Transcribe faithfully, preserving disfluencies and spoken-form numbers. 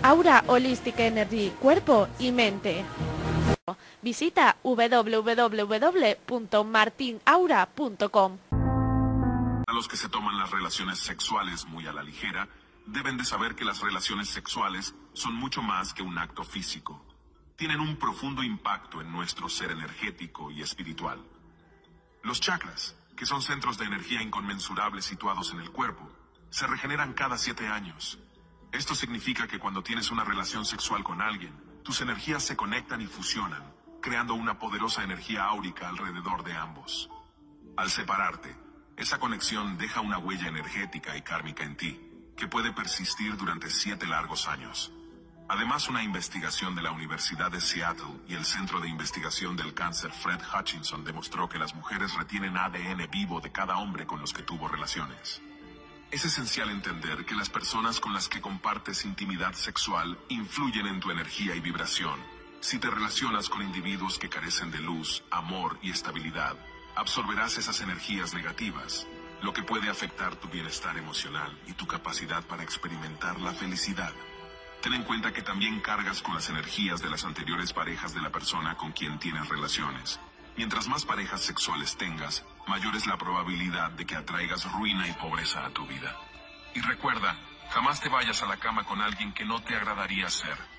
Aura Holistic Energy, cuerpo y mente. Visita w w w punto martin aura punto com. A los que se toman las relaciones sexuales muy a la ligera, deben de saber que las relaciones sexuales son mucho más que un acto físico. Tienen un profundo impacto en nuestro ser energético y espiritual. Los chakras, que son centros de energía inconmensurables situados en el cuerpo, se regeneran cada siete años. Esto significa que cuando tienes una relación sexual con alguien, tus energías se conectan y fusionan, creando una poderosa energía áurica alrededor de ambos. Al separarte, esa conexión deja una huella energética y kármica en ti, que puede persistir durante siete largos años. Además, una investigación de la Universidad de Seattle y el Centro de Investigación del Cáncer Fred Hutchinson demostró que las mujeres retienen A D N vivo de cada hombre con los que tuvo relaciones. Es esencial entender que las personas con las que compartes intimidad sexual influyen en tu energía y vibración. Si te relacionas con individuos que carecen de luz, amor y estabilidad, absorberás esas energías negativas, lo que puede afectar tu bienestar emocional y tu capacidad para experimentar la felicidad. Ten en cuenta que también cargas con las energías de las anteriores parejas de la persona con quien tienes relaciones. Mientras más parejas sexuales tengas, mayor es la probabilidad de que atraigas ruina y pobreza a tu vida. Y recuerda, jamás te vayas a la cama con alguien que no te agradaría ser.